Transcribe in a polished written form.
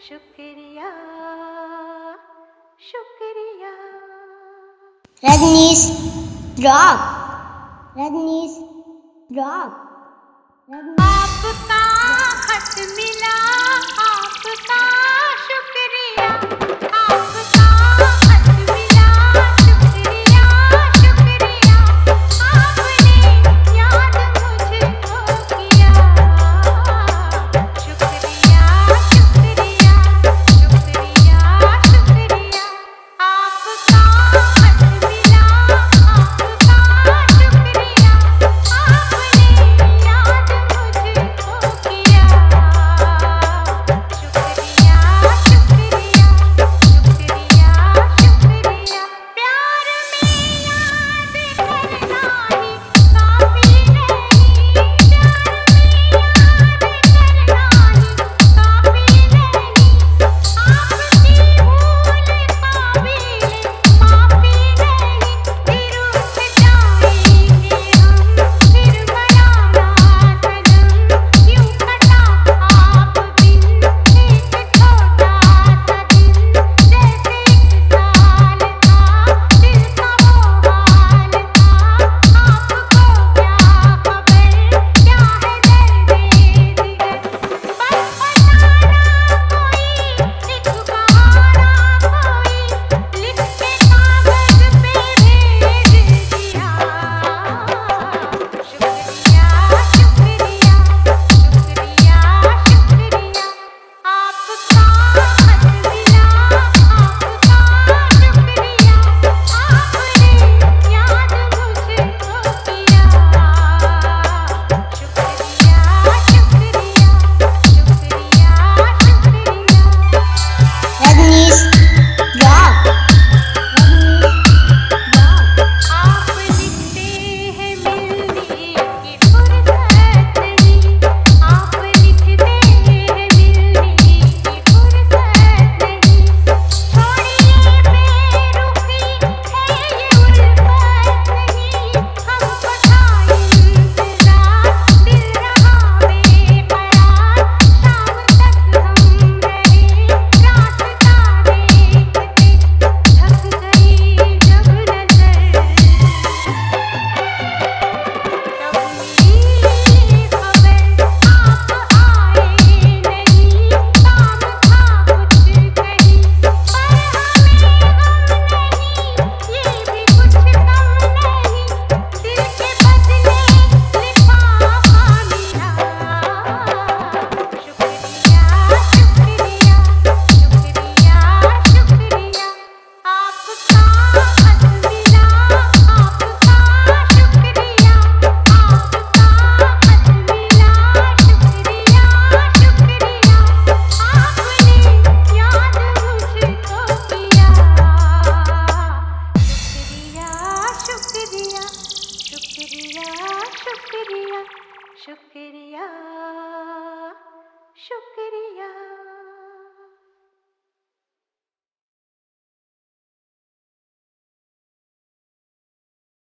शुक्रिया शुक्रिया। Rajni's drop. Rajni's drop. आपका खत मिला, आपका शुक्रिया, आपका खत मिला, शुक्रिया शुक्रिया। आपने याद मुझको किया, शुक्रिया शुक्रिया शुक्रिया शुक्रिया। आपका खत मिला, आपका शुक्रिया, आपने याद मुझको किया, शुक्रिया शुक्रिया शुक्रिया शुक्रिया। प्यार में याद करना ही काफी नहीं, प्यार में याद करना ही काफी नहीं। आपकी भूल काबिल माफी नहीं, फिर उठ जाएंगे हम, फिर बनाना सनम। यूं कटा आप बिन एक छोटा सा दिन, जैसे एक साल था दिल का वो हाल था। आपको क्या खबर, क्या है दर्द दिगर, बस फसाना कोई एक बहाना, कोई लिख के कागज पे भेज दिया, शुक्रिया शुक्रिया शुक्रिया शुक्रिया। आपका खत मिला, आपका शुक्रिया, आपने याद मुझको किया, शुक्रिया शुक्रिया शुक्रिया शुक्रिया। Rajni's drop. आप लिखते हैं मिलने की फुर्सत नहीं, आप लिखते हैं मिलने की फुर्सत नहीं। छोड़िए बेरुखी है ये उल्फत नहीं, हमको था इंतजार, दिल रहा बेकरार। शाम तक हम रहे रास्ता देखते, थक गई जब नजर, तब मिली खबर आप आए नहीं। काम था कुछ कहीं, पर हमें गम नहीं, ये भी कुछ कम नहीं। दिल के बदले लिफाफा मिला, शुक्रिया शुक्रिया शुक्रिया शुक्रिया। आपका खत मिला, आपका शुक्रिया, आपका खत मिला, शुक्रिया शुक्रिया। आपने याद मुझको किया, शुक्रिया शुक्रिया शुक्रिया शुक्रिया शुक्रिया शुक्रिया।